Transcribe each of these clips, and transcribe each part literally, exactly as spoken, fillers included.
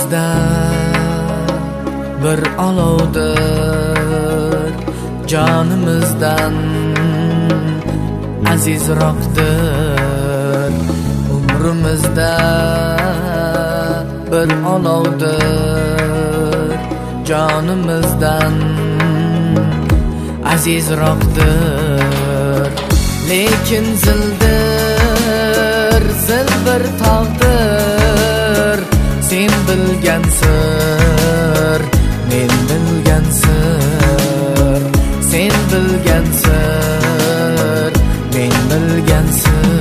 yuragimizda bir olovdir, jonimizdan azizroqdir. Umrimizda bir olovdir, jonimizdan azizroqdir. Lekin zildir, zilbir taqdir, sen bilgan sir, men bilgan sir, sen bilgan sir, men bilgan sir.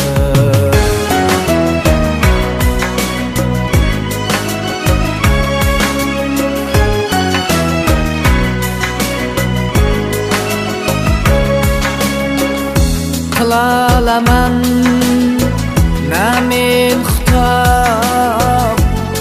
Qilalaman na men xitob,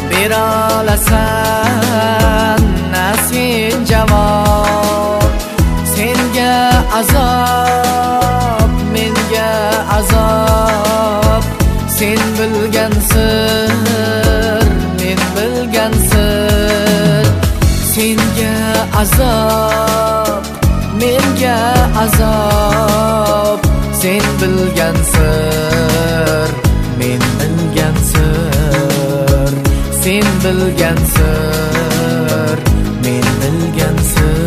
beralasan na sen javob. Senga azob, menga azob, sen bilgan sir, men bilgan sir. Senga azob, menga azob, sen bilgan sir, men bilgan sir. Sen bilgan sir, men bilgan sir.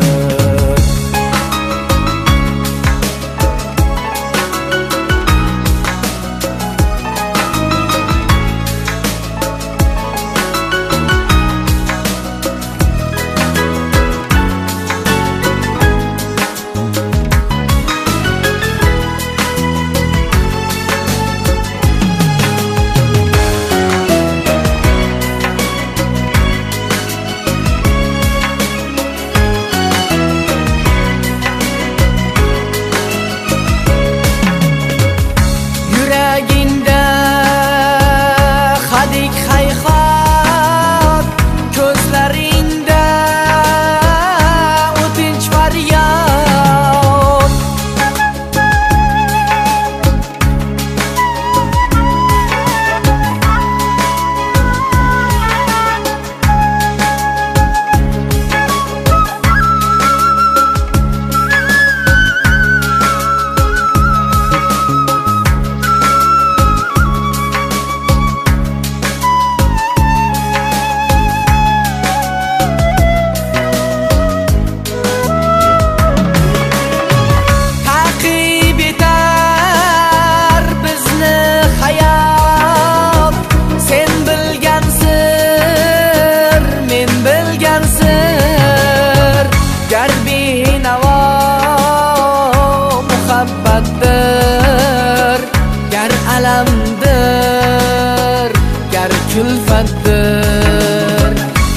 Gar alamdir, gar kulfatdir,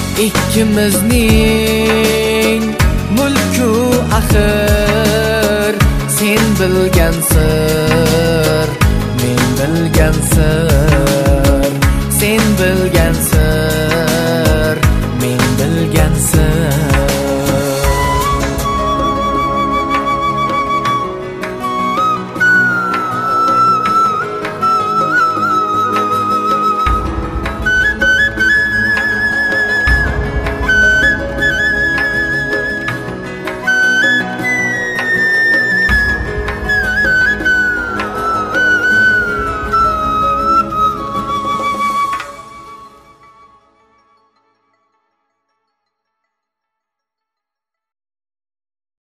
ikkimizning mulku axir. Sen bilgan sir, men bilgan sir.